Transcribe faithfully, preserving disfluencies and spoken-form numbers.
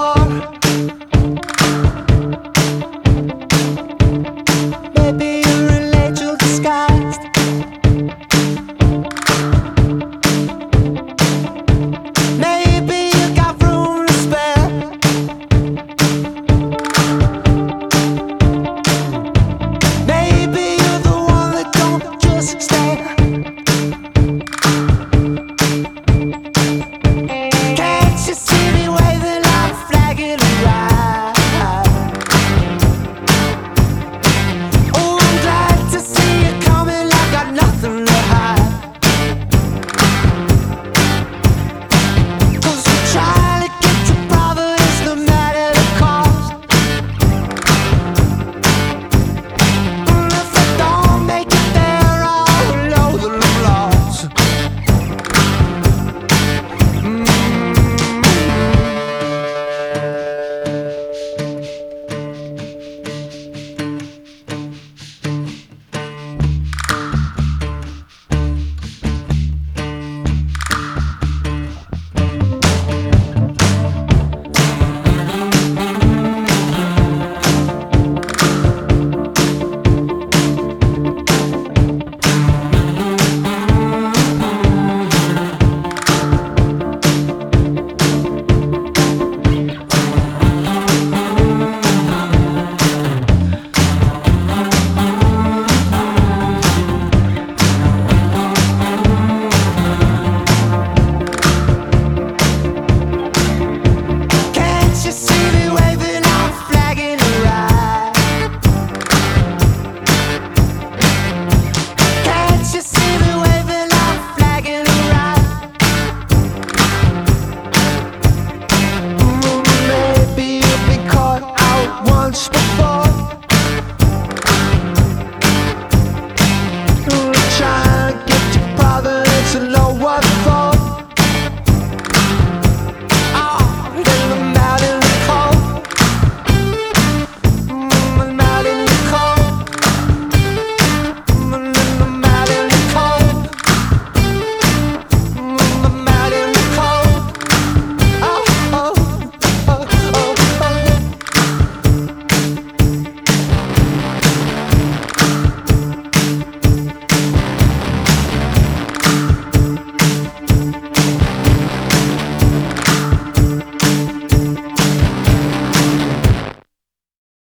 Maybe you're an angel disguised. Maybe you got room to spare. Maybe you're the one that don't just stare. Can't you see me waving like a flag in the ride? Oh, I'm glad to see you coming. I got nothing to hide. 'Cause we're trying to get to Providence no matter the cost. And if I don't make it there, I'll know that I'm lost. Can't you see